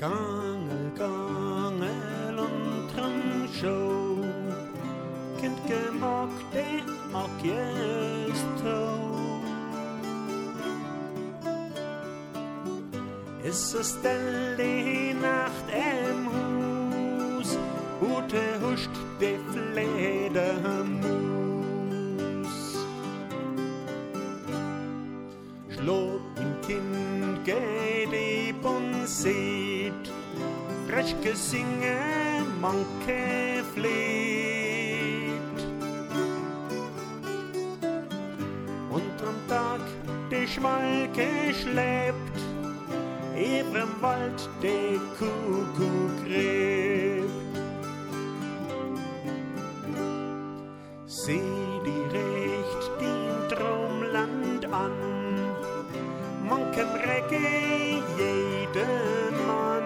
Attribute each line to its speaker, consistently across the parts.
Speaker 1: Gangel, gangel unterm Show, Kind gemockt, det och just tog. Ist så stille Nacht im Hus, ute huscht de Fledermus. Schlop in Kind geht die Bonset, frech gesinge, manke fleht. Unterm Tag de Schwalke schleppt, im Wald de Kuckuck gräbt. Seh die recht den Traumland an, mankem Recke jeden Mann.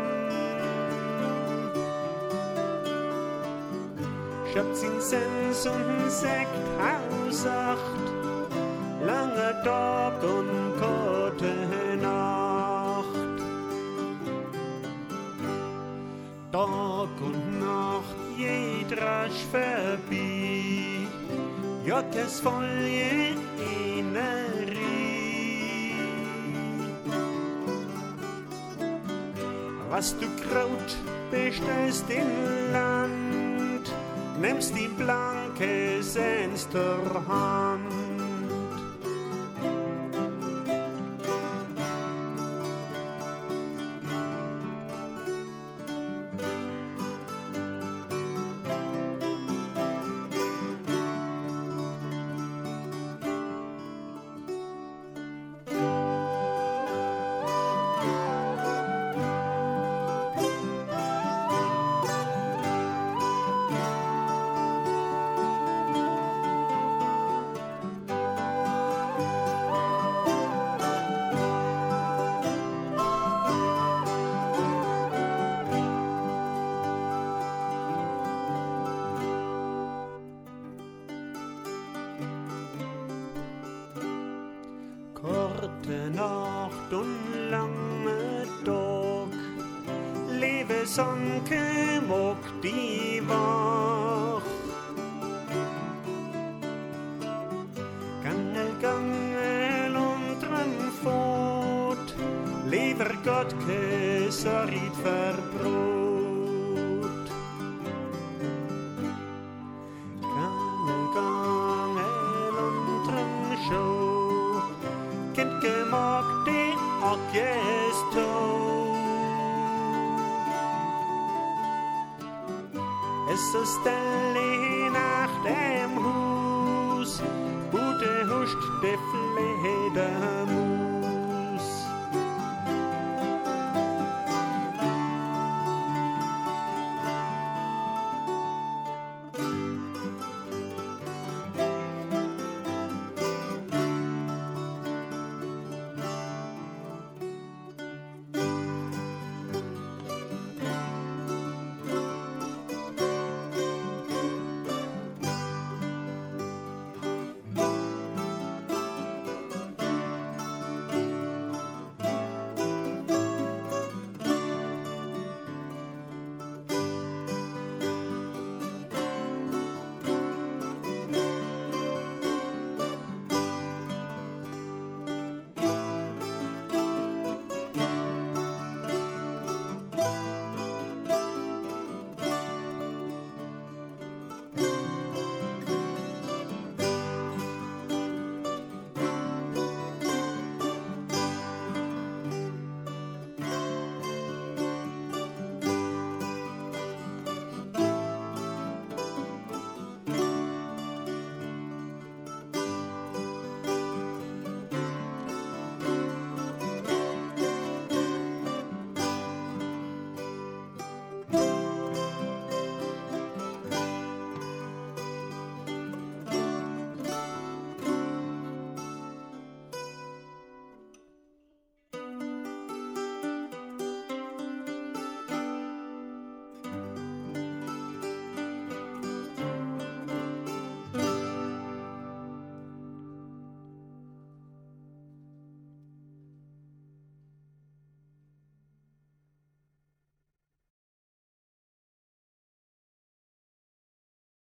Speaker 1: Schatz in Sens und Sekt hausacht, lange Tag und kurze Nacht. Tag und Nacht geht rasch vorbei, Jottes Folge Innerie. Was du Kraut bestellst in Land, nimmst die blanke Sens der Hand. Korte Nacht und lange Tag, lebe Sonke mock die Wach. Gangel, gangel unterm Fot, lever Gott Sarit verbrot. Gangel, gangel unterm Show, Kind gemockt, det och just tog. Es så stille Nacht im Hus, ute huscht de Fledermus.